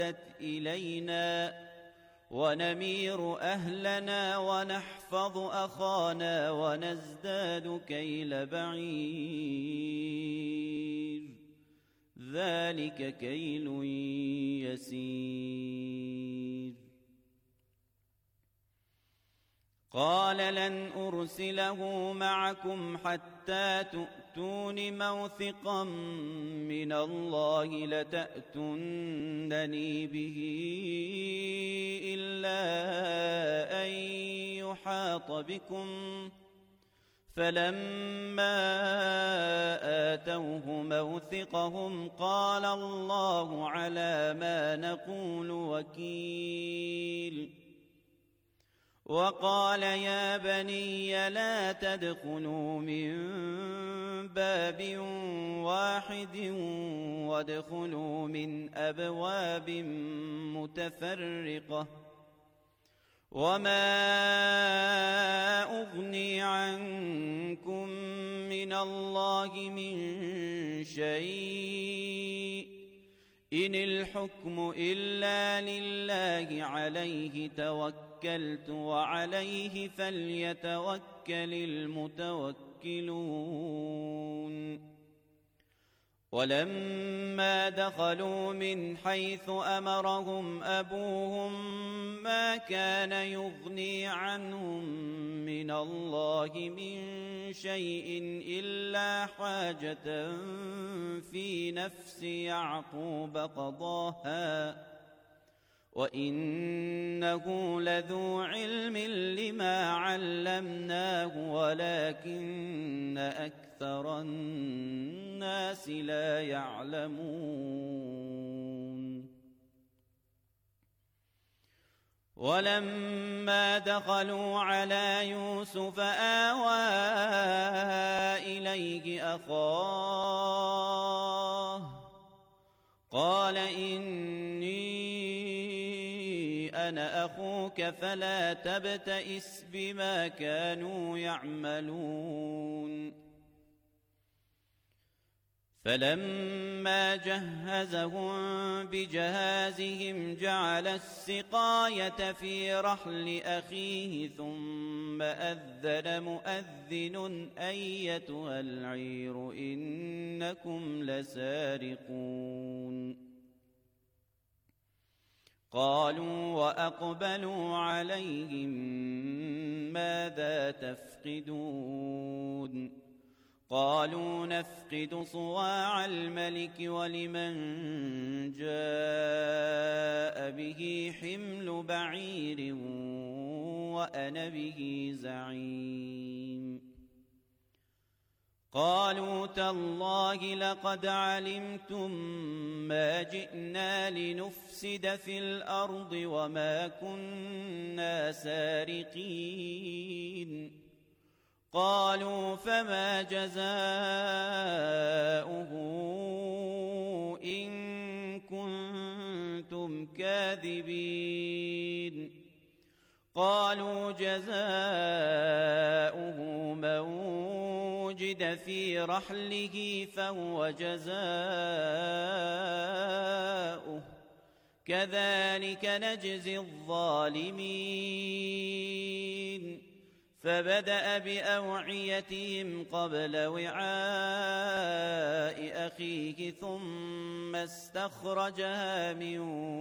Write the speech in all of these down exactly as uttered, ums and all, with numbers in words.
إلينا ونمير أهلنا ونحفظ أخانا ونزداد كيل بعير ذلك كيل يسير. قال لن أرسله معكم حتى تؤتون موثقا من الله لتأتونني به إلا أن يحاط بكم. فلما آتوه موثقهم قال الله على ما نقول وكيل. وقال يا بني لا تدخلوا من باب واحد وادخلوا من أبواب متفرقة وما أغني عنكم من الله من شيء إن الحكم إلا لله عليه توكلت وعليه فليتوكل المتوكلون. ولما دخلوا من حيث أمرهم أبوهم ما كان يغني عنهم من الله من شيء إلا حاجة في نفس يعقوب قضاها وإنه لذو علم لما علمناه ولكن أكثر الناس لا يعلمون. ولما دخلوا على يوسف آوى إليه أخاه قال إني أنا أخوك فلا تبتئس بما كانوا يعملون. فلما جهزهم بجهازهم جعل السقاية في رحل أخيه ثم أذن مؤذن أيتها العير إنكم لسارقون. قالوا وأقبلوا عليهم ماذا تفقدون قالوا نفقد صواع الملك ولمن جاء به حمل بعير وأنا به زعيم. قالوا تالله لقد علمتم ما جئنا لنفسد في الأرض وما كنا سارقين. قالوا فما جزاؤه إن كنتم كاذبين. قالوا جزاؤه من وجد في رحله فهو جزاؤه كذلك نجزي الظالمين. فبدأ بأوعيتهم قبل وعاء أخيه ثم استخرجها من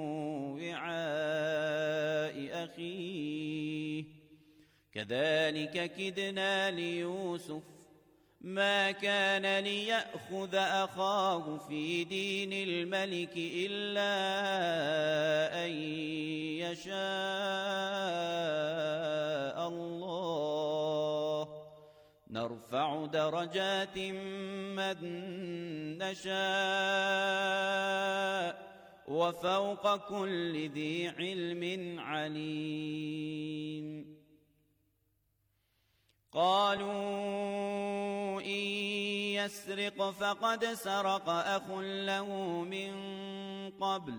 وعاء أخيه كذلك كدنا ليوسف ما كان ليأخذ أخاه في دين الملك إلا أن يشاء الله نرفع درجات من نشاء وفوق كل ذي علم عليم. قالوا إن يسرق فقد سرق أخ له من قبل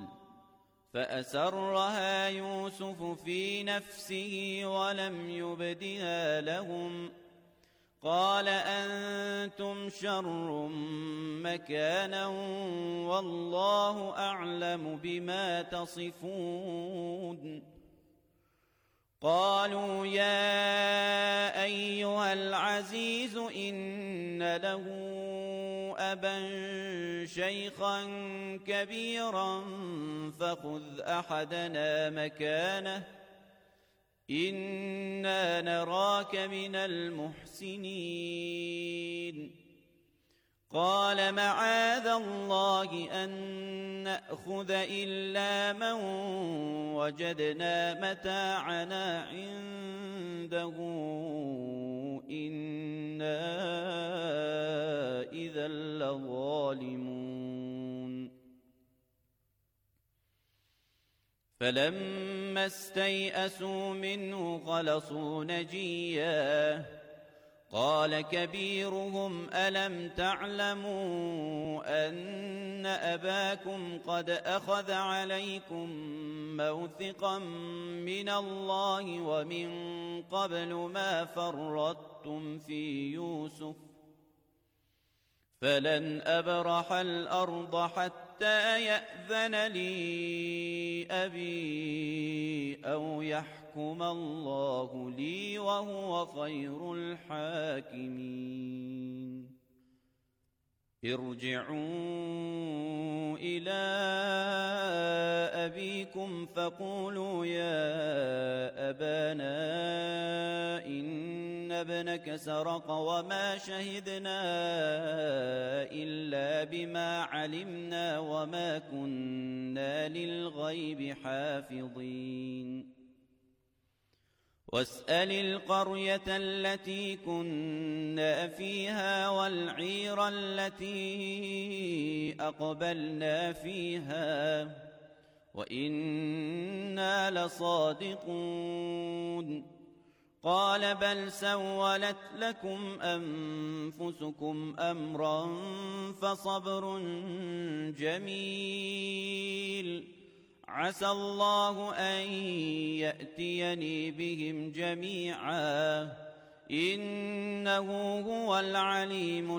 فأسرها يوسف في نفسه ولم يبدها لهم قال أنتم شر مكانا والله أعلم بما تصفون قالوا يا أيها العزيز إن له أبا شيخا كبيرا فخذ أحدنا مكانه إنا نراك من المحسنين قال معاذ الله أن نأخذ إلا من وجدنا متاعنا عنده إنا إذا لظالمون فلما استيئسوا منه خلصوا نجيا قال كبيرهم ألم تعلموا أن أباكم قد أخذ عليكم موثقا من الله ومن قبل ما فرطتم في يوسف فلن أبرح الأرض حتى يأذن لي أبي أو يحكم الله لي وهو خير الحاكمين ارجعوا إلى أبيكم فقولوا يا أبانا إن ابنك سرق وما شهدنا إلا بما علمنا وما كنا للغيب حافظين واسأل القرية التي كنا فيها والعير التي أقبلنا فيها وإنا لصادقون قال بل سولت لكم أنفسكم أمرا فصبر جميل عسى الله أن يأتيني بهم جميعا إنه هو العليم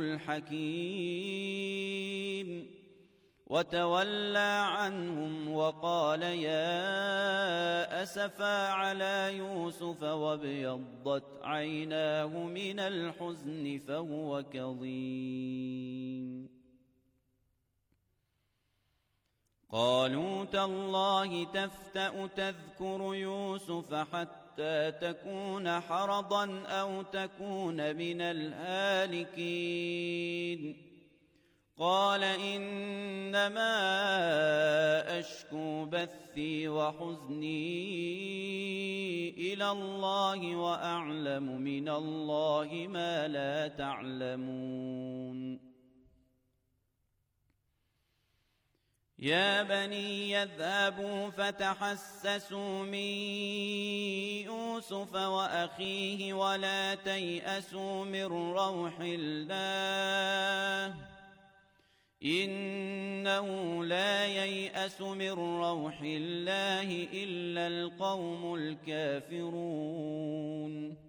الحكيم وتولى عنهم وقال يا أسفا على يوسف وابيضت عيناه من الحزن فهو كظيم قالوا تالله تفتأ تذكر يوسف حتى تكون حرضا أو تكون من الهالكين قال إنما أشكو بثي وحزني إلى الله وأعلم من الله ما لا تعلمون يا بني يذهبوا فتحسسوا من يوسف وأخيه ولا تيأسوا من روح الله إنه لا ييأس من روح الله إلا القوم الكافرون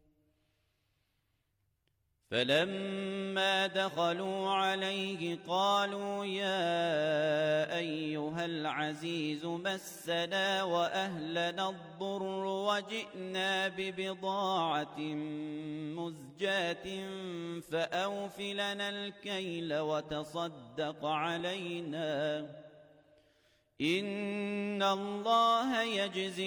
فلما دخلوا عليه قالوا يا أيها العزيز مسنا وأهلنا الضر وجئنا ببضاعة مزجاة فأوف لنا الكيل وتصدق علينا إن الله يجزي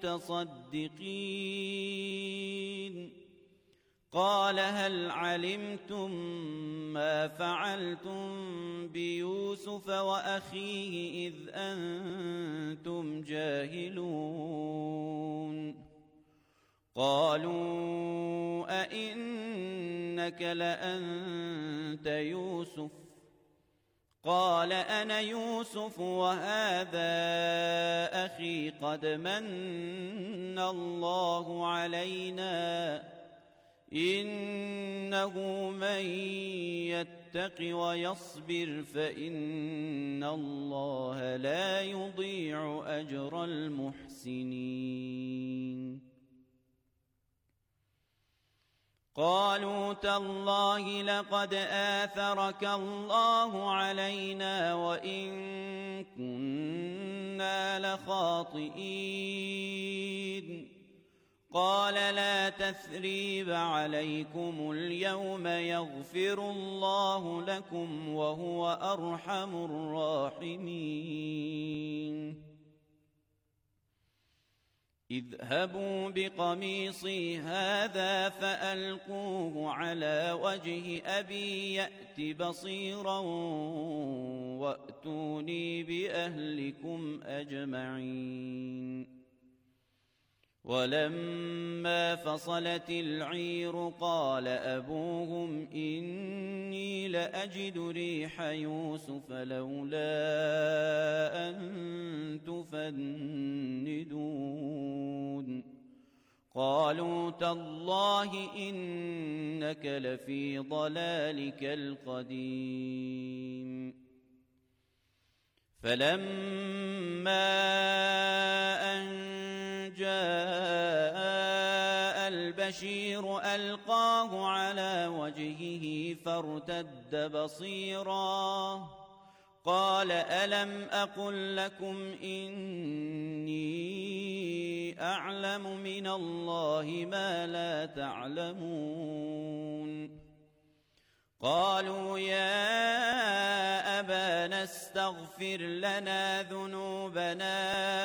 المتصدقين قال هل علمتم ما فعلتم بيوسف وأخيه إذ أنتم جاهلون قالوا أئنك لأنت يوسف قال أنا يوسف وهذا أخي قد من الله علينا إنه من يتق ويصبر فإن الله لا يضيع أجر المحسنين قالوا تالله لقد آثرك الله علينا وإن كنا لخاطئين قال لا تثريب عليكم اليوم يغفر الله لكم وهو أرحم الراحمين اذهبوا بقميصي هذا فألقوه على وجه أبي يأت بصيرا وأتوني بأهلكم أجمعين ولما فصلت العير قال أبوهم إني لأجد ريح يوسف لولا أن تفندون قالوا تالله إنك لفي ضلالك القديم فلما أن جاء البشير ألقاه على وجهه فارتد بصيرا قال ألم أقل لكم إني أعلم من الله ما لا تعلمون قالوا يا أبانا استغفر لنا ذنوبنا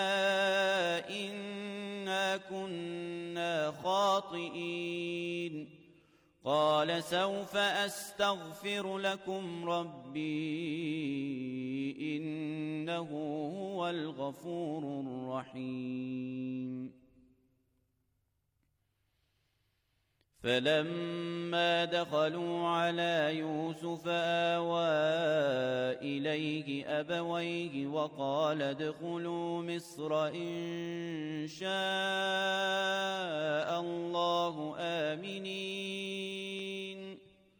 إنا كنا خاطئين قال سوف أستغفر لكم ربي إنه هو الغفور الرحيم فلما دخلوا على يوسف آوى إليه أبويه وقال ادخلوا مصر إن شاء الله آمنين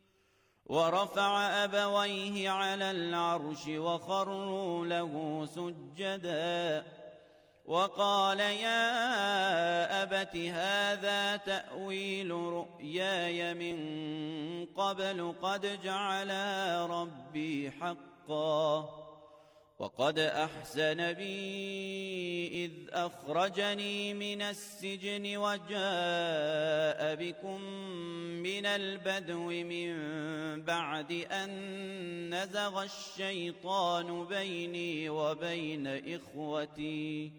ورفع أبويه على العرش وخروا له سجداً وقال يا أبت هذا تأويل رؤياي من قبل قد جعلها ربي حقا وقد أحسن بي إذ أخرجني من السجن وجاء بكم من البدو من بعد أن نزغ الشيطان بيني وبين إخوتي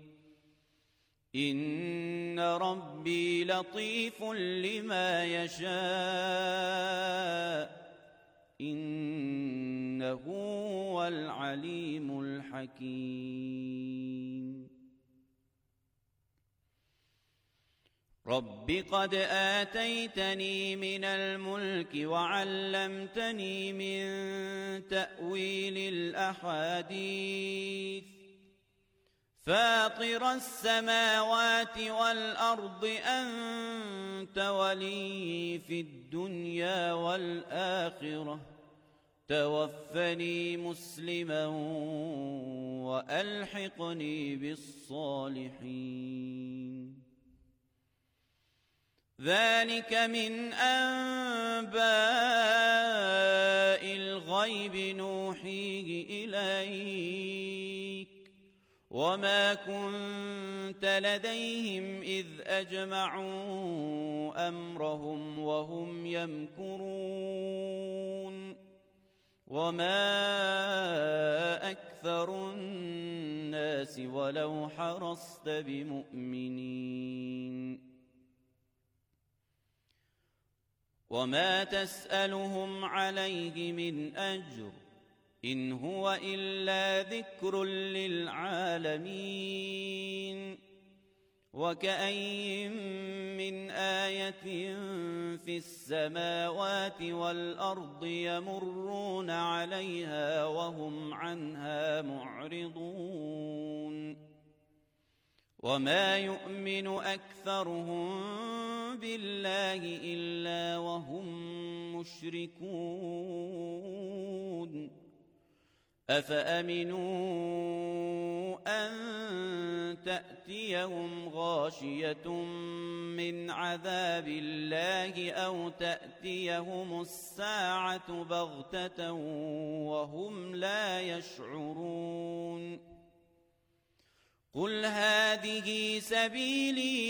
إن ربي لطيف لما يشاء إنه هو العليم الحكيم رب قد آتيتني من الملك وعلمتني من تأويل الأحاديث فاطر السماوات والأرض أنت ولي في الدنيا والآخرة توفني مسلما وألحقني بالصالحين ذلك من أنباء الغيب نوحيه إليك وما كنت لديهم إذ أجمعوا أمرهم وهم يمكرون وما أكثر الناس ولو حرصت بمؤمنين وما تسألهم عليه من أجر إن هو إلا ذكر للعالمين وكأين من آية في السماوات والأرض يمرون عليها وهم عنها معرضون وما يؤمن أكثرهم بالله إلا وهم مشركون أفأمنوا أن تأتيهم غاشية من عذاب الله أو تأتيهم الساعة بغتة وهم لا يشعرون قل هذه سبيلي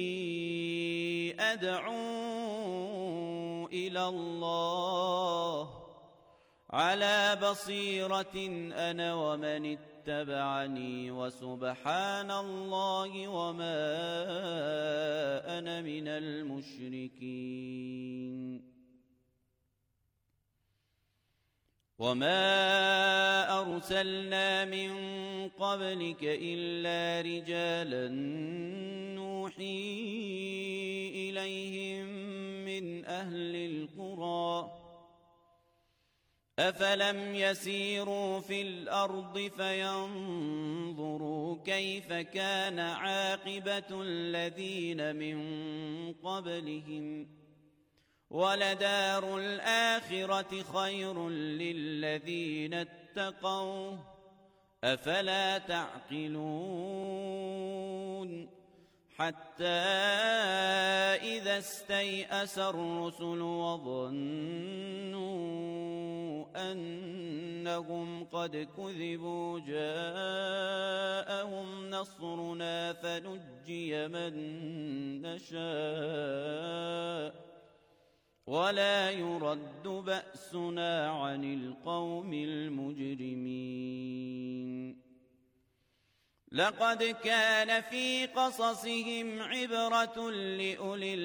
أدعو إلى الله على بصيرة أنا ومن اتبعني وسبحان الله وما أنا من المشركين وما أرسلنا من قبلك إلا رجالا نوحي إليهم من أهل القرى أفلم يسيروا في الأرض فينظروا كيف كان عاقبة الذين من قبلهم ولدار الآخرة خير للذين اتقوا أفلا تعقلون حتى إذا استيأس الرسل وظنوا أنهم قد كذبوا جاءهم نصرنا فنجي من نشاء ولا يرد بأسنا عن القوم المجرمين لقد كان في قصصهم عبرة لأولي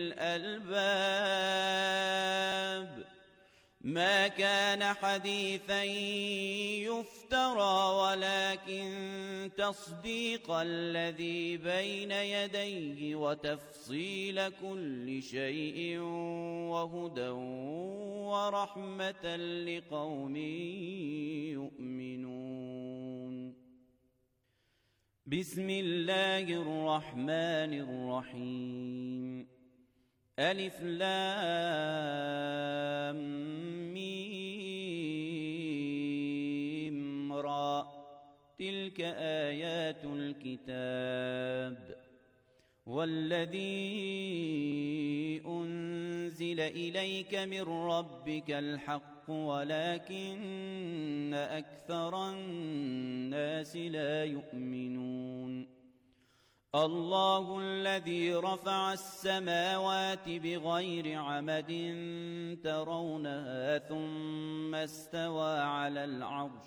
الألباب ما كان حديثا يفترى ولكن تصديق الذي بين يديه وتفصيل كل شيء وهدى ورحمة لقوم يؤمنون بسم الله الرحمن الرحيم ألف لام ميم را تلك آيات الكتاب والذي أنزل إليك من ربك الحق ولكن أكثر الناس لا يؤمنون الله الذي رفع السماوات بغير عمد ترونها ثم استوى على العرش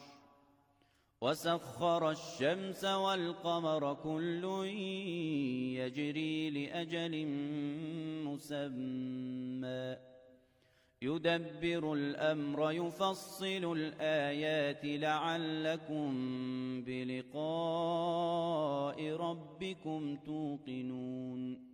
وسخر الشمس والقمر كل يجري لأجل مسمى يدبر الأمر يفصل الآيات لعلكم بلقاء ربكم توقنون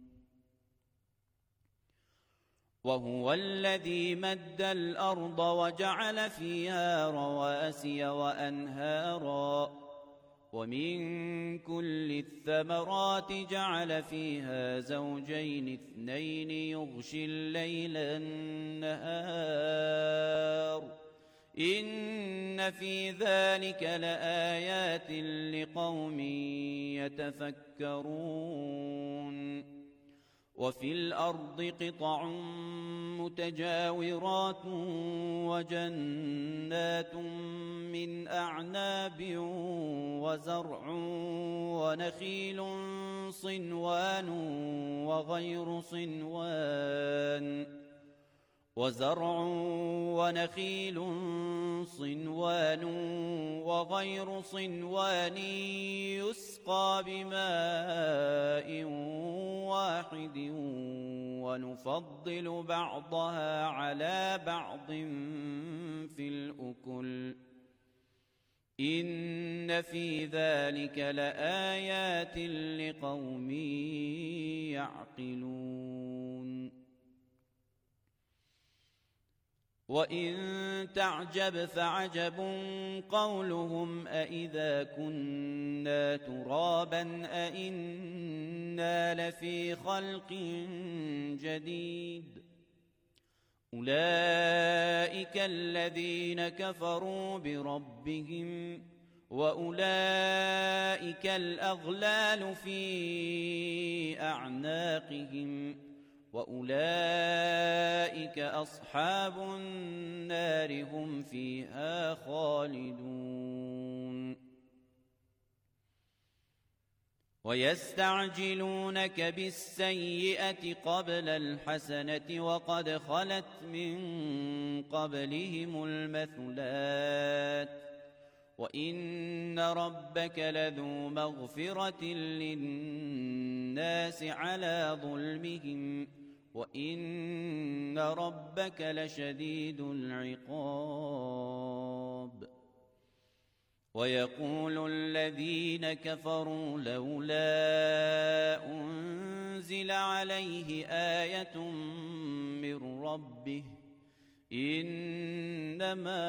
وهو الذي مد الأرض وجعل فيها رواسي وأنهارا ومن كل الثمرات جعل فيها زوجين اثنين يغشي الليل النهار إن في ذلك لآيات لقوم يتفكرون وفي الأرض قطع متجاورات وجنات من أعناب وزرع ونخيل صنوان وغير صنوان وزرع ونخيل صنوان وغير صنوان يسقى بماء واحد ونفضل بعضها على بعض في الأكل إن في ذلك لآيات لقوم يعقلون وإن تعجب فعجب قولهم أإذا كنا ترابا أإنا لفي خلق جديد أولئك الذين كفروا بربهم وأولئك الأغلال في أعناقهم وأولئك أصحاب النار هم فيها خالدون ويستعجلونك بالسيئة قبل الحسنة وقد خلت من قبلهم المثلات وإن ربك لذو مغفرة للناس على ظلمهم وإن ربك لشديد العقاب ويقول الذين كفروا لولا أنزل عليه آية من ربه إنما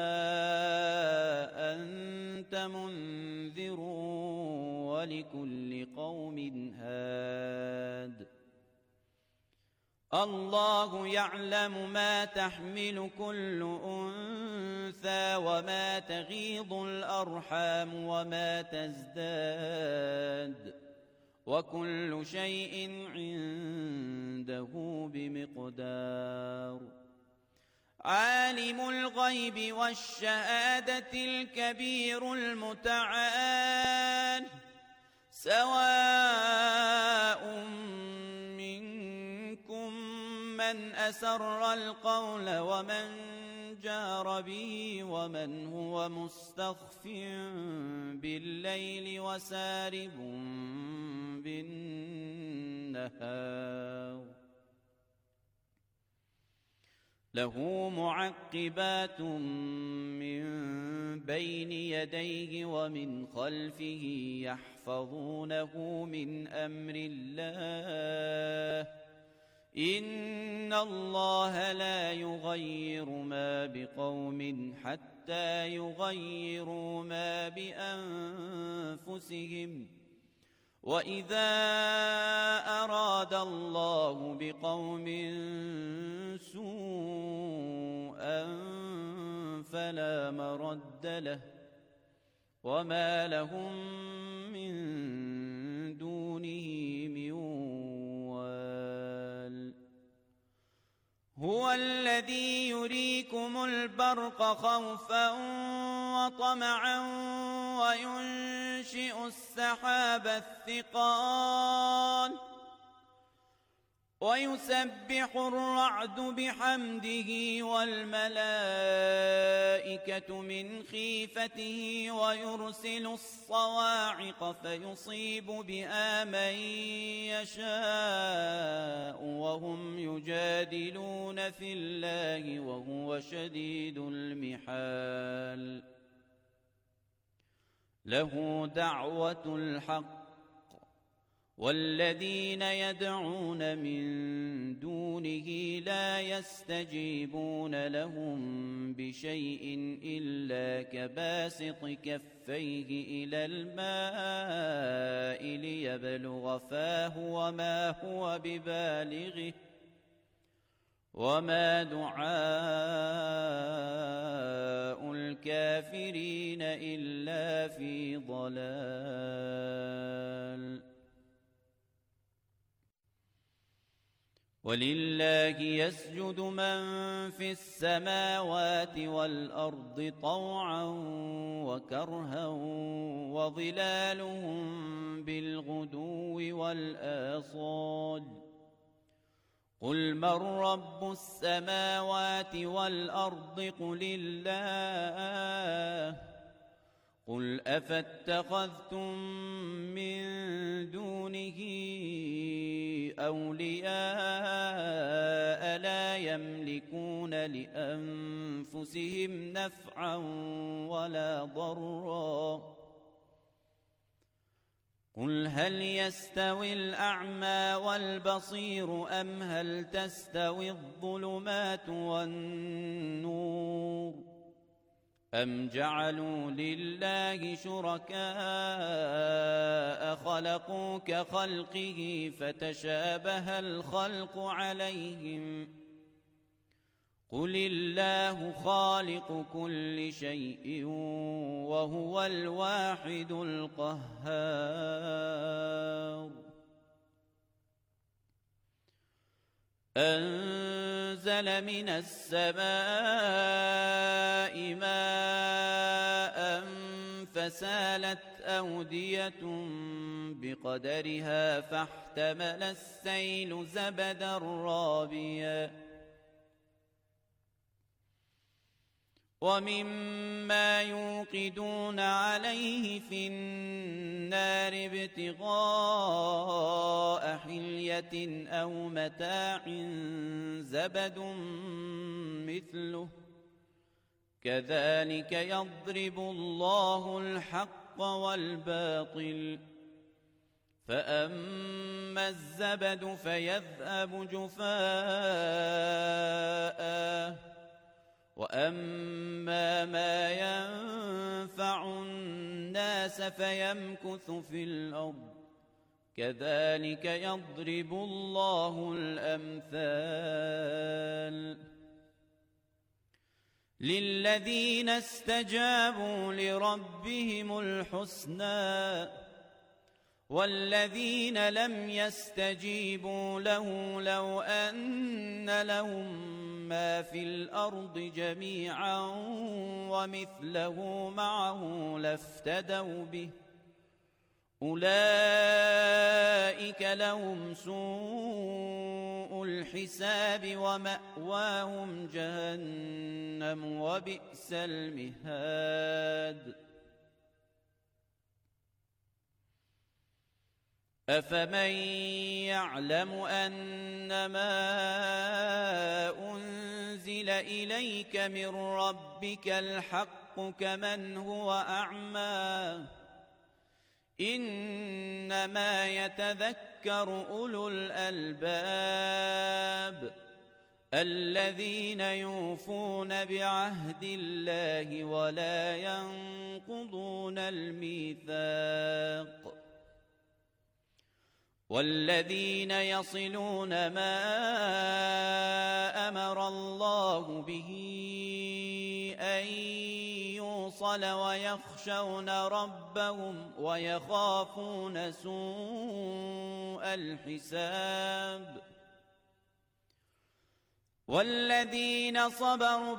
أنت منذر ولكل قوم هاد الله يعلم ما تحمل كل أنثى وما تغيض الأرحام وما تزداد وكل شيء عنده بمقدار عالم الغيب والشهادة الكبير المتعال سواء منكم من أسر القول ومن جار به ومن هو مستخف بالليل وسارب بالنهار له معقبات من بين يديه ومن خلفه يحفظونه من أمر الله إن الله لا يغير ما بقوم حتى يغيروا ما بأنفسهم وإذا أراد الله بقوم سوءا فلا مرد له وما لهم من دونه من وال هو الذي يريكم البرق خوفا وطمعا وينشئ السحاب الثقال ويسبح الرعد بحمده والملائكة من خيفته ويرسل الصواعق فيصيب بها من يشاء وهم يجادلون في الله وهو شديد المحال له دعوة الحق والذين يدعون من دونه لا يستجيبون لهم بشيء إلا كباسط كفيه إلى الماء ليبلغ فاه وما هو ببالغه وما دعاء الكافرين إلا في ضلال ولله يسجد من في السماوات والأرض طوعا وكرها وظلالهم بالغدو والآصال قل من رب السماوات والأرض قل الله قل أفاتخذتم من دونه أولياء لا يملكون لأنفسهم نفعا ولا ضرا قل هل يستوي الأعمى والبصير أم هل تستوي الظلمات والنور أم جعلوا لله شركاء خلقوا كخلقه فتشابه الخلق عليهم قل الله خالق كل شيء وهو الواحد القهار أنزل من السماء ماء فسالت أودية بقدرها فاحتمل السيل زبدا رابيا ومما يوقدون عليه في النار ابتغاء حلية أو متاع زبد مثله كذلك يضرب الله الحق والباطل فأما الزبد فيذهب جفاءً وأما ما ينفع الناس فيمكث في الأرض كذلك يضرب الله الأمثال للذين استجابوا لربهم الحسنى والذين لم يستجيبوا له لو أن لهم ما في الأرض جميعا ومثله معه لافتدوا به أولئك لهم سوء الحساب ومأواهم جهنم وبئس المهاد أفمن يعلم أنما أنزل إليك من ربك الحق كمن هو أعمى إنما يتذكر أولو الألباب الذين يوفون بعهد الله ولا ينقضون الميثاق والذين يصلون ما أمر الله به أن يوصل ويخشون ربهم ويخافون سوء الحساب والذين صبروا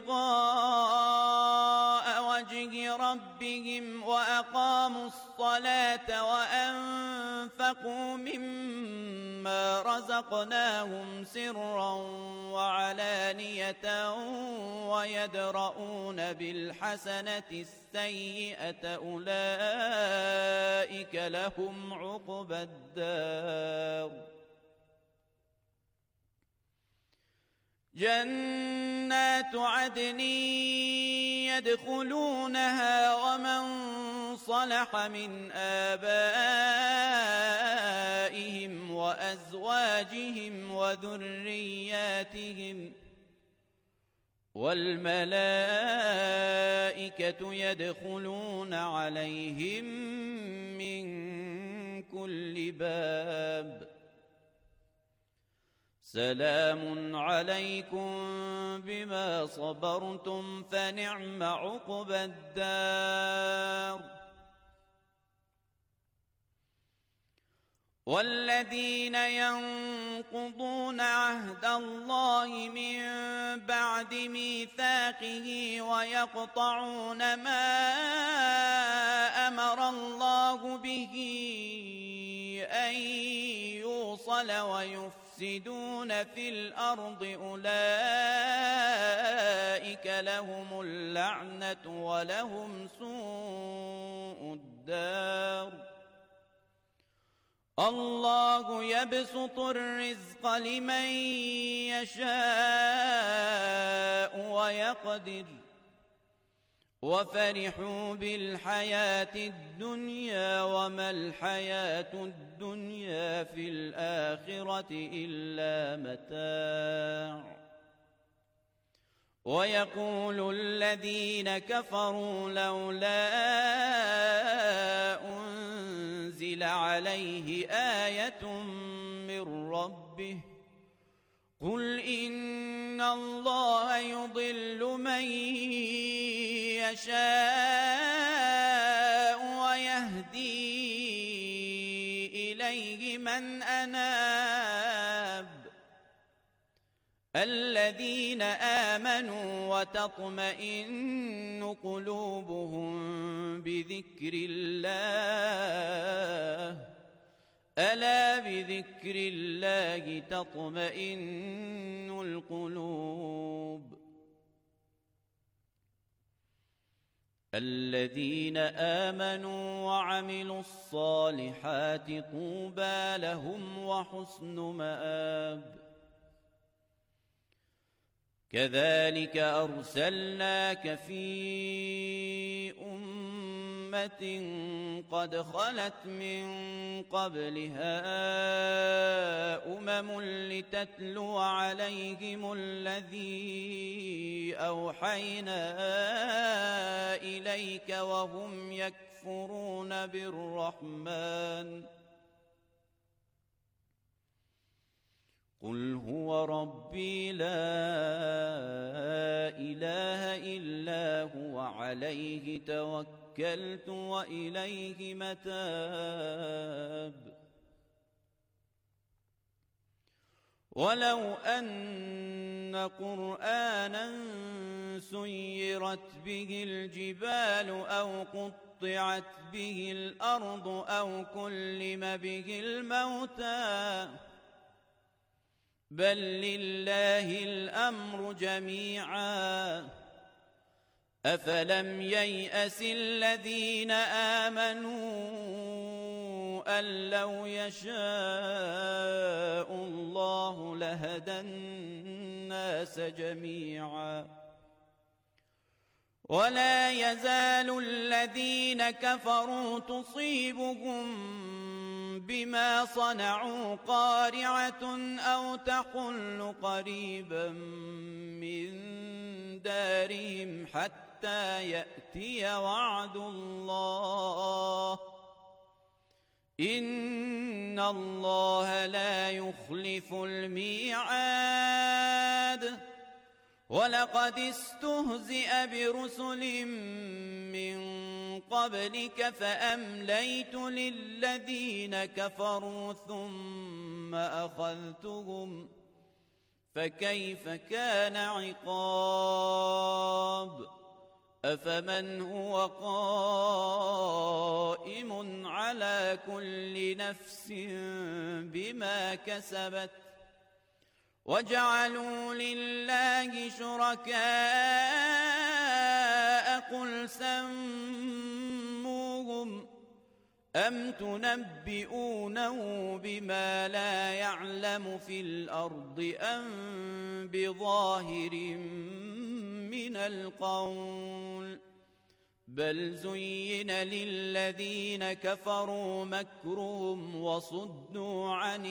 ابتغاء وجه ربهم وأقاموا الصلاة وأنفقوا مما رزقناهم سرا وعلانية ويدرؤون بالحسنة السيئة أولئك لهم عقبى الدار جنات عدن يدخلونها ومن صلح من آبائهم وأزواجهم وذرياتهم والملائكة يدخلون عليهم من كل باب سلام عليكم بما صبرتم فنعم عقبى الدار والذين ينقضون عهد الله من بعد ميثاقه ويقطعون ما أمر الله به أن يوصل ويفسدون في الأرض أولئك لهم اللعنة ولهم سوء الدار الله يبسط الرزق لمن يشاء ويقدر وفرحوا بالحياة الدنيا وما الحياة الدنيا في الآخرة إلا متاع ويقول الذين كفروا لولا أنزل عليه آية من ربه قل إن الله يضل من يشاء ويهدي إليه من أناب الذين آمنوا وتطمئن قلوبهم بذكر الله ألا بذكر الله تطمئن القلوب الذين آمنوا وعملوا الصالحات طوبى لهم وحسن مآب كذلك أرسلناك في أمة قد خلت من قبلها أمم لتتلو عليهم الذي أوحينا إليك وهم يكفرون بالرحمن قل هو ربي لا إله إلا هو عليه توكلت وإليه متاب ولو أن قرآنا سيرت به الجبال أو قطعت به الأرض أو كلم به الموتى بل لله الأمر جميعا أفلم ييأس الذين آمنوا أن لو يشاء الله لهدى الناس جميعا ولا يزال الذين كفروا تصيبهم بما صنعوا قارعة أو تحل قريبا من دارهم حتى يأتي وعد الله إن الله لا يخلف الميعاد ولقد استهزئ برسل من قبلك فأمليت للذين كفروا ثم أخذتهم فكيف كان عقاب أفمن هو قائم على كل نفس بما كسبت وجعلوا لله شركاء قل سموهم أم تنبئونه بما لا يعلم في الأرض أم بظاهر من القول بل زين للذين كفروا مكرهم وصدوا عن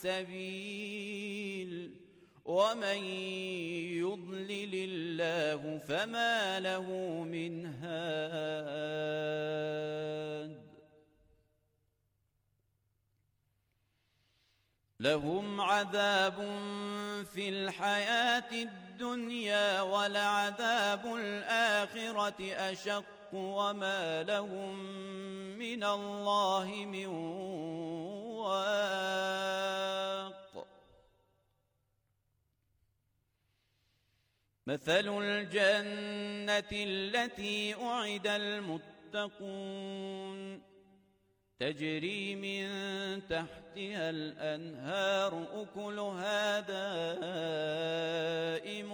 السبيل ومن يضلل الله فما له من هاد لهم عذاب في الحياة الدنيا ولعذاب الآخرة أشق وما لهم من الله من واق مثل الجنة التي أعد المتقون تجري من تحتها الأنهار أكلها دائم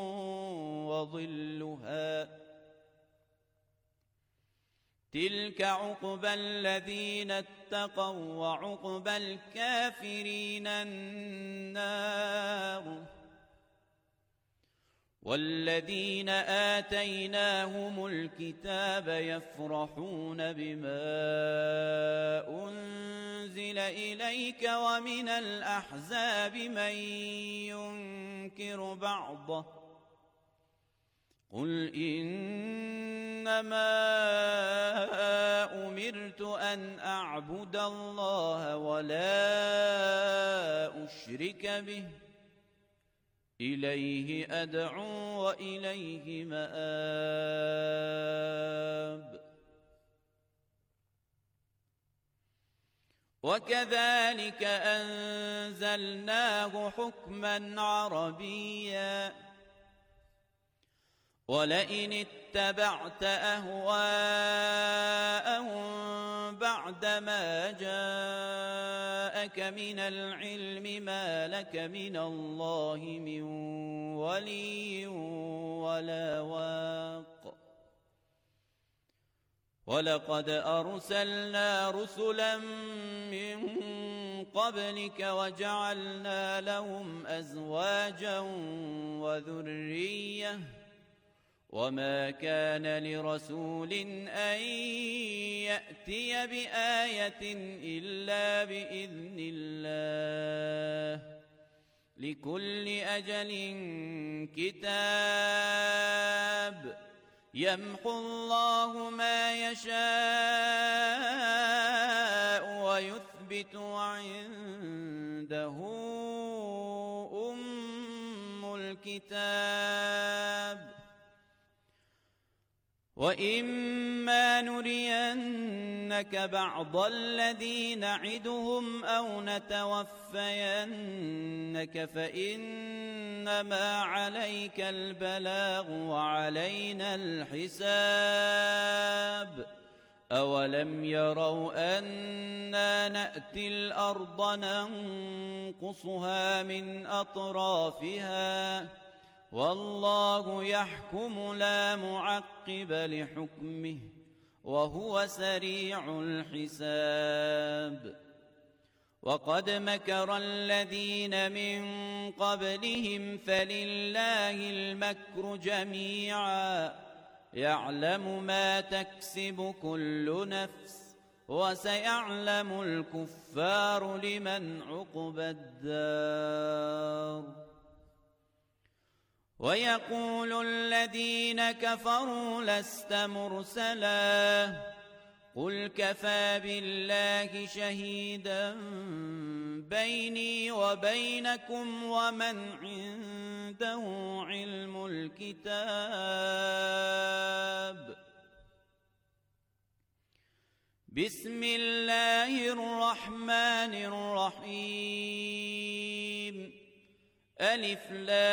وظلها تلك عقبى الذين اتقوا وعقبى الكافرين النار والذين آتيناهم الكتاب يفرحون بما أنزل إليك ومن الأحزاب من ينكر بعضه قل إنما أمرت أن أعبد الله ولا أشرك به إليه أدعو وإليه مآب. وكذلك أنزلناه حكما عربيا ولئن اتبعت أهواءهم بعدما جاءك من العلم ما لك من الله من ولي ولا واق. ولقد أرسلنا رسلا من قبلك وجعلنا لهم أزواجا وذرية وما كان لرسول أن يأتي بآية إلا بإذن الله لكل أجل كتاب يمحو الله ما يشاء ويثبت وعنده أم الكتاب. وإما نرينك بعض الذي نعدهم أو نتوفينك فإنما عليك البلاغ وعلينا الحساب. أولم يروا أنا نأتي الأرض ننقصها من أطرافها والله يحكم لا معقب لحكمه وهو سريع الحساب. وقد مكر الذين من قبلهم فلله المكر جميعا يعلم ما تكسب كل نفس وسيعلم الكفار لمن عقبى الدار. ويقول الذين كفروا لست مرسلا قل كفى بالله شهيدا بيني وبينكم ومن عنده علم الكتاب. بسم الله الرحمن الرحيم. ألف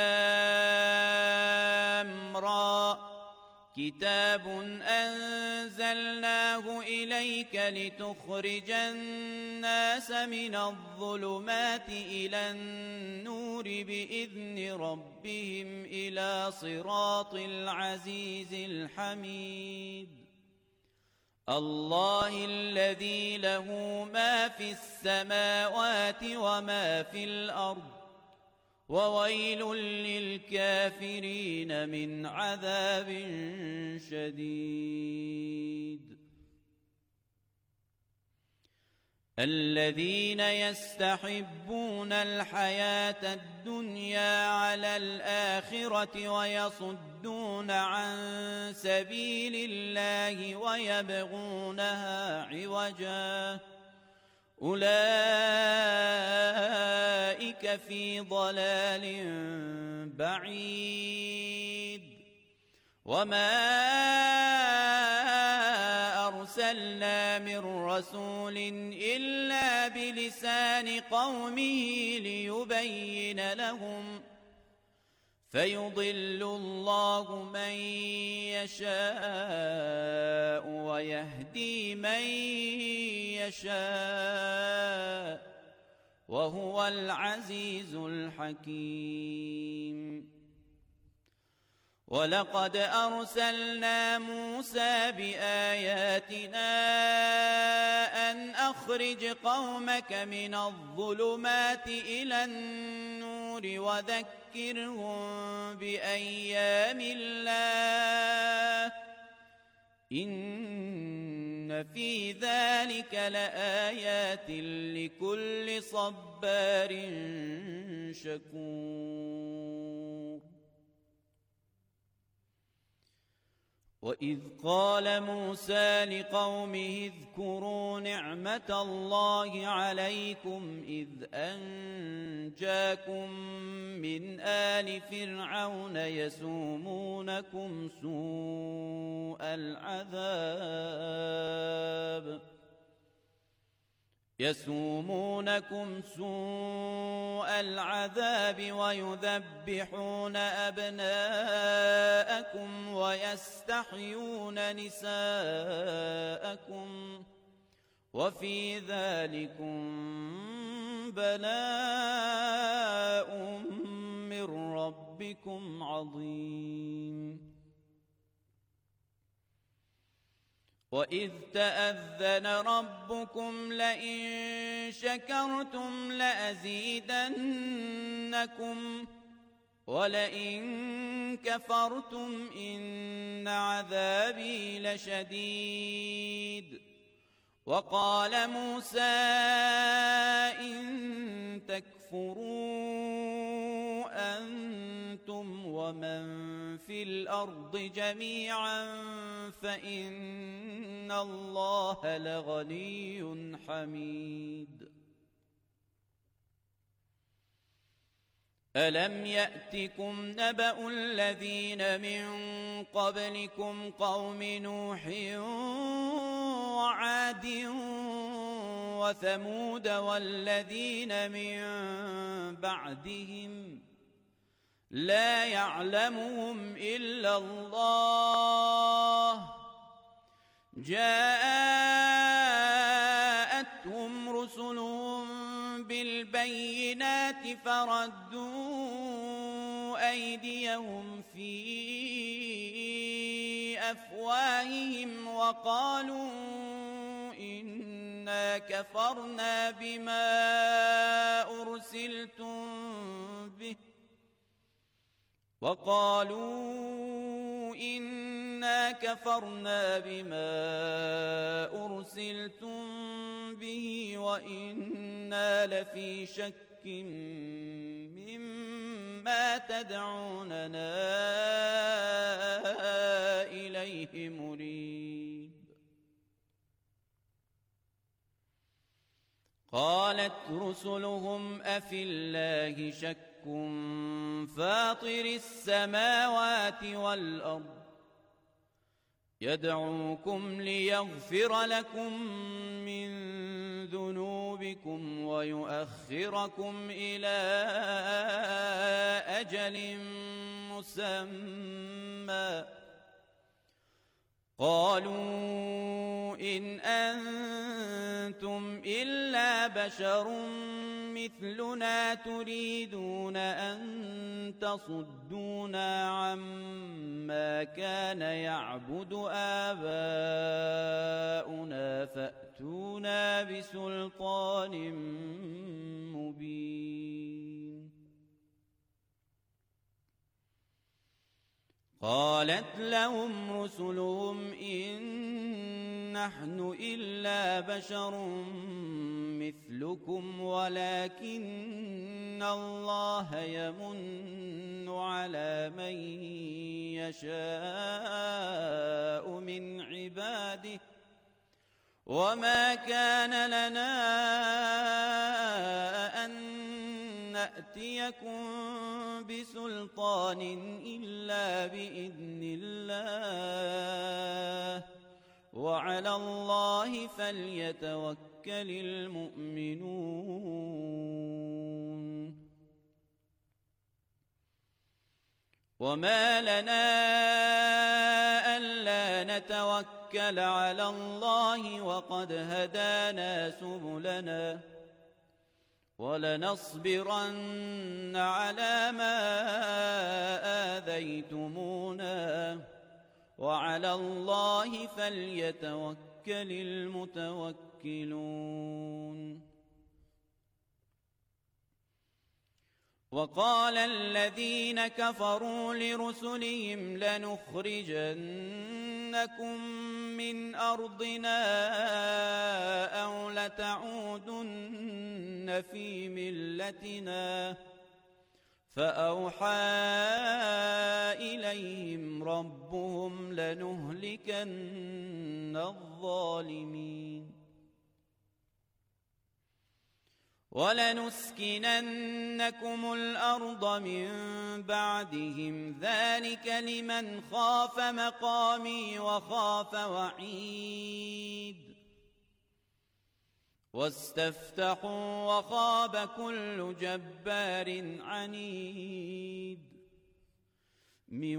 لام را كتاب أنزلناه إليك لتخرج الناس من الظلمات إلى النور بإذن ربهم إلى صراط العزيز الحميد. الله الذي له ما في السماوات وما في الأرض وويل للكافرين من عذاب شديد. الذين يستحبون الحياة الدنيا على الآخرة ويصدون عن سبيل الله ويبغونها عوجا أولئك في ضلال بعيد. وما أرسلنا من رسول إلا بلسان قومه ليبين لهم فيضل الله من يشاء ويهدي من يشاء وهو العزيز الحكيم. ولقد أرسلنا موسى بآياتنا أن أخرج قومك من الظلمات إلى النور وذكرهم بأيام الله إن في ذلك لآيات لكل صبار شكور. وإذ قال موسى لقومه اذكروا نعمة الله عليكم إذ أنجاكم من آل فرعون يسومونكم سوء العذاب يسومونكم سوء العذاب ويذبحون أبناءكم ويستحيون نساءكم وفي ذلكم بلاء من ربكم عظيم وإذ تأذن ربكم لئن شكرتم لأزيدنكم ولئن كفرتم إن عذابي لشديد وقال موسى إن تكفروا أنتم ومن في الأرض جميعا فإن الله لغني حميد ألم يأتكم نبأ الذين من قبلكم قوم نوح وعاد وثمود والذين من بعدهم لا يعلمهم إلا الله جاءتهم رسلهم بالبينات فردوا أيديهم في أفواههم وقالوا إنا كفرنا بما أرسلتم به وقالوا إنا كفرنا بما أرسلتم به وإنا لفي شك مما تدعوننا إليه مريب قالت رسلهم أفي الله شك فاطر السماوات والأرض يدعوكم ليغفر لكم من ذنوبكم ويؤخركم إلى أجل مسمى قالوا إن أنتم إلا بشر مثلنا تريدون أن تصدونا عما كان يعبد آباؤنا فأتونا بسلطان مبين قالت لهم رسلهم إن نحن إلا بشر مثلكم ولكن الله يمن على من يشاء من عباده وما كان لنا أن نأتيكم بسلطان إلا بإذن الله وعلى الله فليتوكل المؤمنون وما لنا ألا نتوكل على الله وقد هدانا سبلنا ولنصبرن على ما آذيتمونا وعلى الله فليتوكل المتوكلون وقال الذين كفروا لرسلهم لنخرجنكم من أرضنا أو لتعودن في ملتنا فأوحى إليهم ربهم لنهلكن الظالمين ولنسكننكم الأرض من بعدهم ذلك لمن خاف مقامي وخاف وعيد واستفتحوا وخاب كل جبار عنيد من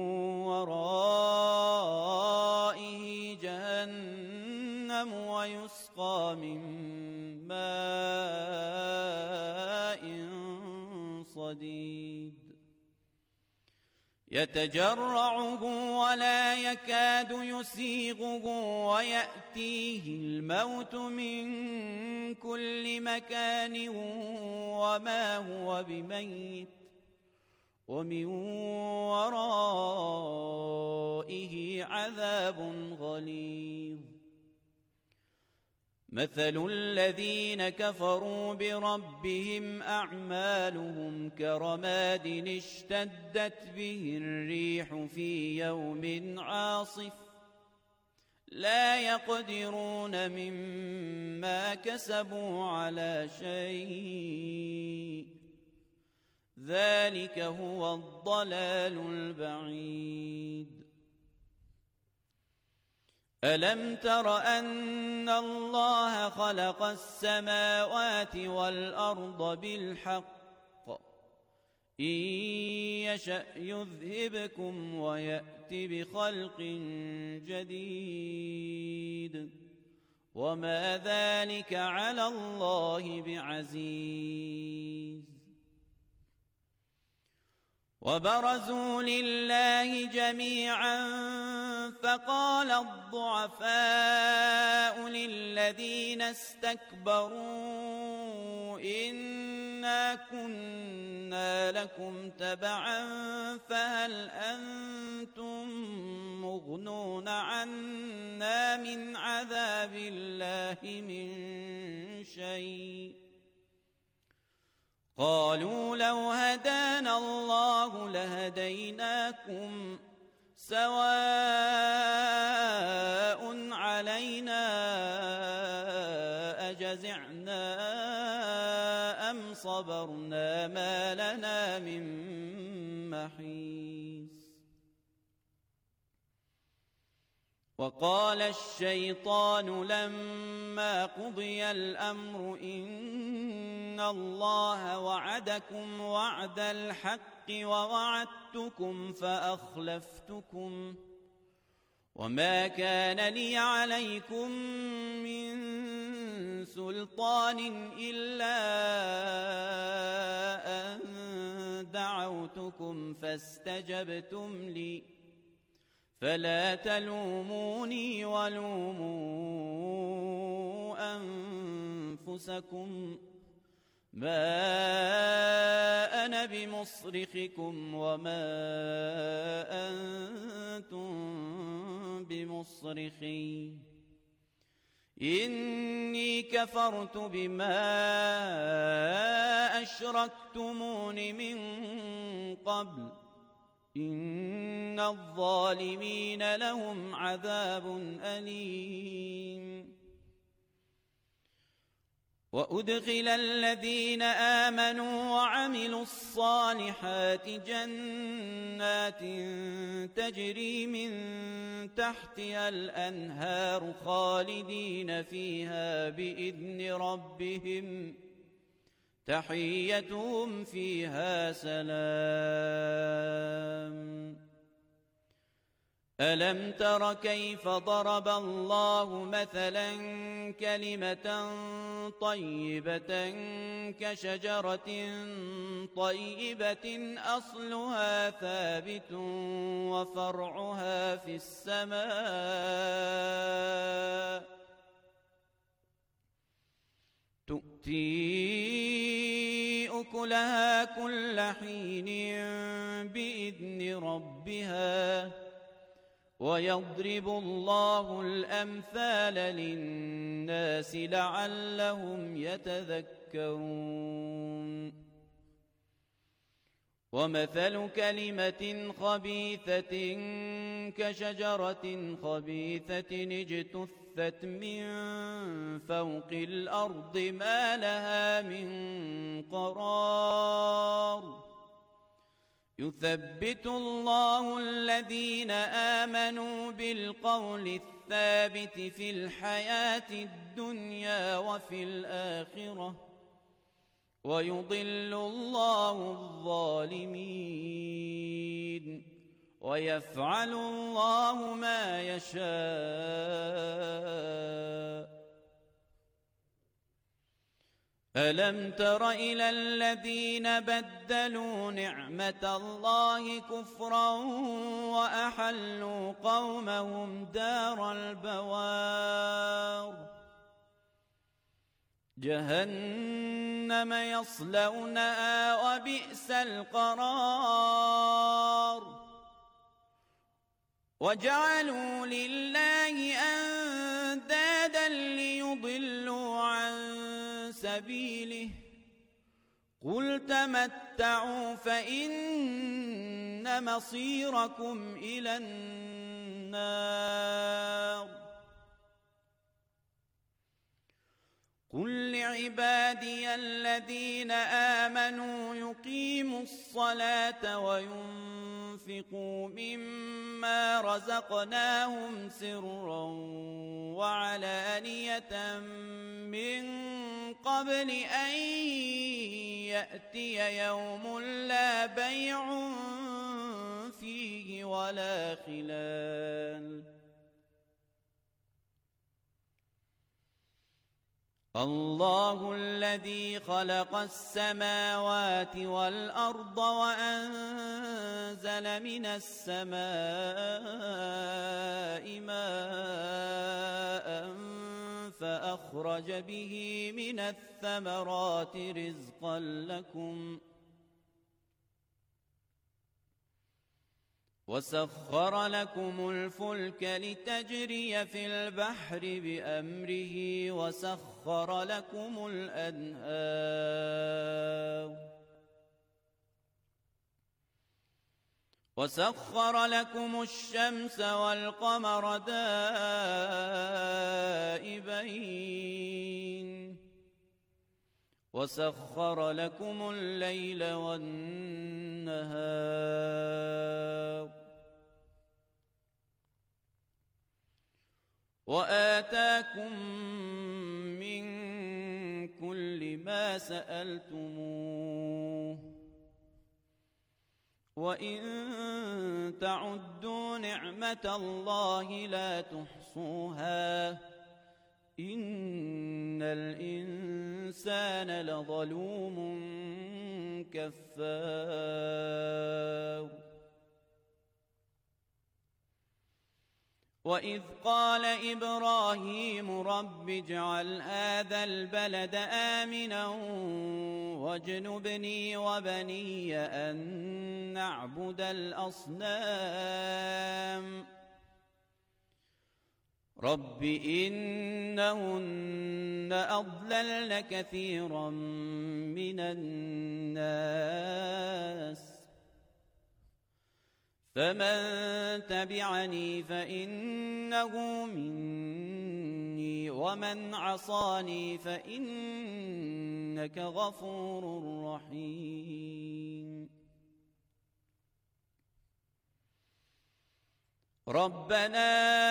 ورائه جهنم ويسقى من ماء صديد يتجرعه ولا يكاد يسيغه ويأتيه الموت من كل مكان وما هو بميت ومن ورائه عذاب غليظ مثل الذين كفروا بربهم أعمالهم كرماد اشتدت به الريح في يوم عاصف لا يقدرون مما كسبوا على شيء ذلك هو الضلال البعيد ألم تر أن الله خلق السماوات والأرض بالحق إن يشأ يذهبكم ويأت بخلق جديد وما ذلك على الله بعزيز وبرزوا لله جميعا فقال الضعفاء للذين استكبروا إنا كنا لكم تبعا فهل أنتم مغنون عنا من عذاب الله من شيء قالوا لو هدانا الله لهديناكم سواء علينا أجزعنا أم صبرنا ما لنا من محيص وقال الشيطان لما قضي الأمر إن الله وعدكم وعد الحق ووعدتكم فأخلفتكم وما كان لي عليكم من سلطان إلا أن دعوتكم فاستجبتم لي فلا تلوموني ولوموا أنفسكم ما أنا بمصرخكم وما أنتم بمصرخي إني كفرت بما أشركتمون من قبل إن الظالمين لهم عذاب أليم وأدخل الذين آمنوا وعملوا الصالحات جنات تجري من تحتها الأنهار خالدين فيها بإذن ربهم تحيتهم فيها سلام ألم تر كيف ضرب الله مثلا كلمة طيبة كشجرة طيبة أصلها ثابت وفرعها في السماء تؤتي أكلها كل حين بإذن ربها ويضرب الله الأمثال للناس لعلهم يتذكرون ومثل كلمة خبيثة كشجرة خبيثة اجتثت من فوق الأرض ما لها من قرار يثبت الله الذين آمنوا بالقول الثابت في الحياة الدنيا وفي الآخرة ويضل الله الظالمين ويفعل الله ما يشاء. ألم تر إلى الذين بدلوا نعمة الله كفرا وأحلوا قومهم دار البوار جهنم يصلونها وبئس القرار وجعلوا لله أندادا ليضلوا عن سبيله قل تمتعوا فإن مصيركم إلى النار قل لعبادي الذين آمنوا يقيموا الصلاة وينفقوا مما رزقناهم سرا وعلانية من قبل أن يأتي يوم لا بيع فيه ولا خلال الله الذي خلق السماوات والأرض وأنزل من السماء ماء فأخرج به من الثمرات رزقا لكم وسخر لكم الفلك لتجري في البحر بأمره وسخر لكم الأنهار وسخر لكم الشمس والقمر دائبين وسخر لكم الليل والنهار وآتاكم من كل ما سألتموه وإن تعدوا نعمة الله لا تحصوها إن الإنسان لظلوم كفار وإذ قال إبراهيم رب اجعل هذا البلد آمنا واجنبني وبني أن نعبد الأصنام رب إنهن أضللن كثيرا من الناس فمن تبعني فإنه مني ومن عصاني فإنك غفور رحيم ربنا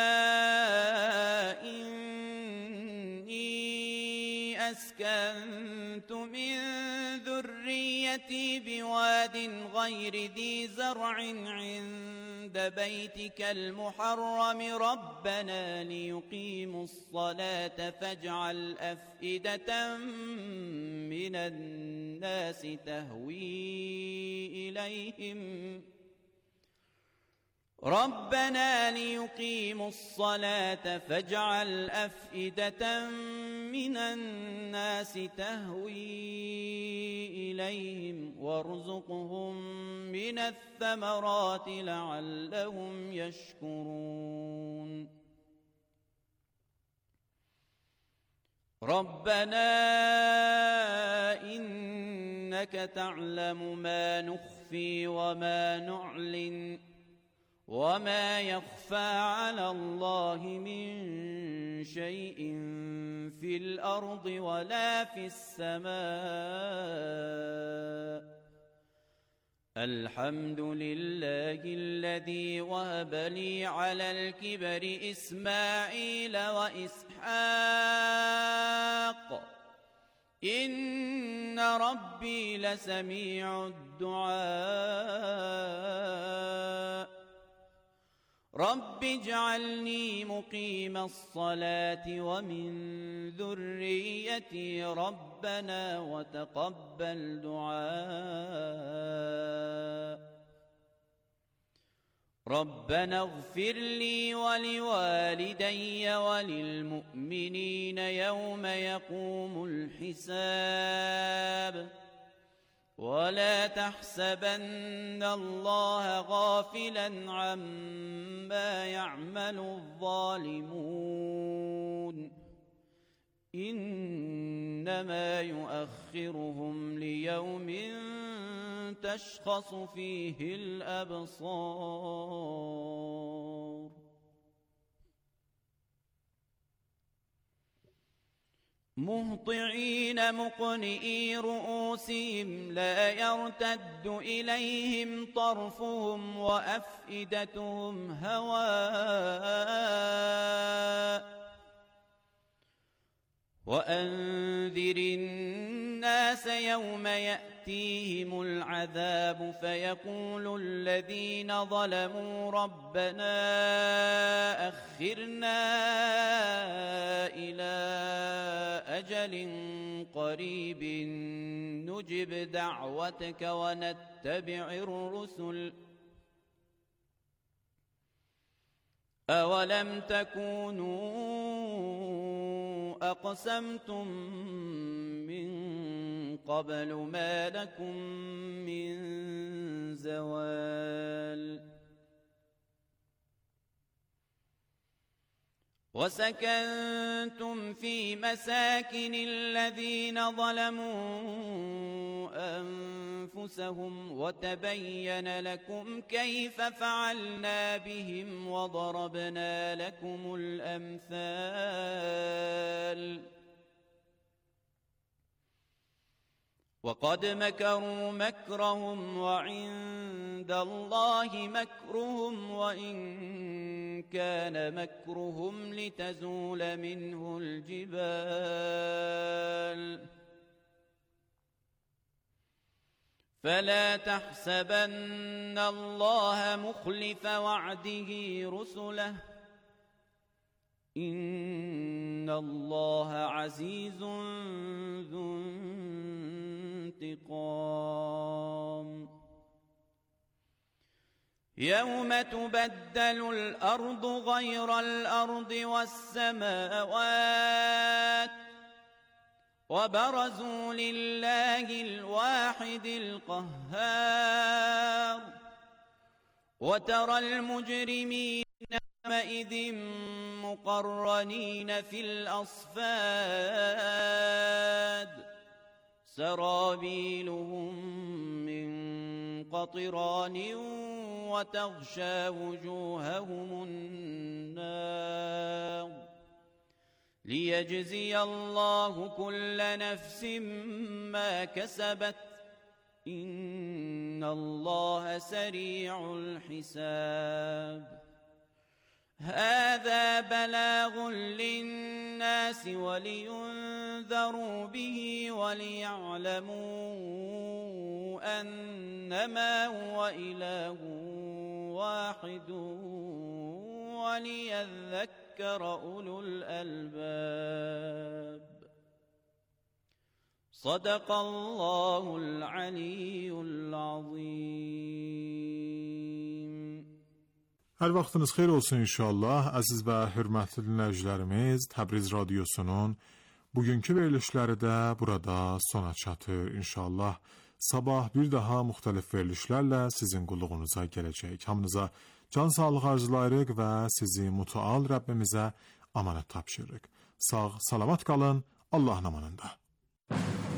إني أسكنت من ذريتي بواد غير ذي زرع عند بيتك المحرم ربنا ليقيموا الصلاة فاجعل أفئدة من الناس تهوي إليهم ربنا ليقيموا الصلاة فاجعل أفئدة من الناس تهوي إليهم وارزقهم من الثمرات لعلهم يشكرون ربنا إنك إنك تعلم ما نخفي وما نعلن وما يخفى على الله من شيء في الأرض ولا في السماء الحمد لله الذي وهب لي على الكبر إسماعيل وإسحاق إن ربي لسميع الدعاء رب اجعلني مقيم الصلاة ومن ذريتي ربنا وتقبل دعاء ربنا اغفر لي ولوالدي وللمؤمنين يوم يقوم الحساب ولا تحسبن الله غافلا عما يعمل الظالمون إنما يؤخرهم ليوم تشخص فيه الأبصار مهطعين مقنئي رؤوسهم لا يرتد إليهم طرفهم وأفئدتهم هواء وأنذر الناس يوم يأتيهم العذاب فيقول الذين ظلموا ربنا أخرنا إلى أجل قريب نجب دعوتك ونتبع الرسل أولم تكونوا أقسمتم من قبل ما لكم من زوال وسكنتم في مساكن الذين ظلموا أنفسهم وتبين لكم كيف فعلنا بهم وضربنا لكم الأمثال وقد مكروا مكرهم وعند الله مكرهم وإن كان مكرهم لتزول منه الجبال فلا تحسبن الله مخلف وعده رسله إن الله عزيز ذو انتقام يوم تبدل الأرض غير الأرض والسماوات وبرزوا لله الواحد القهار وترى المجرمين يومئذ مقرنين في الأصفاد سرابيلهم من قطران وتغشى وجوههم النار ليجزي الله كل نفس ما كسبت إن الله سريع الحساب هذا بلاغ للناس ولينذروا به وليعلموا أنما هو إله واحد وليذكر أولو الألباب صدق الله العلي العظيم. Hər vaxtınız xeyir olsun inşallah. Əziz və hörmətli dinləyicilərimiz, Təbriz radiosunun bugünkü verilişləri də burada sona çatır inşallah. Sabah bir daha müxtəlif verilişlərlə sizin qulluğunuza gələcək. Hamınıza can sağlığı arzulayırıq və sizi mütəal Rəbbimizə amanət tapşırırıq. Sağ, salamat qalın, Allahın amanında.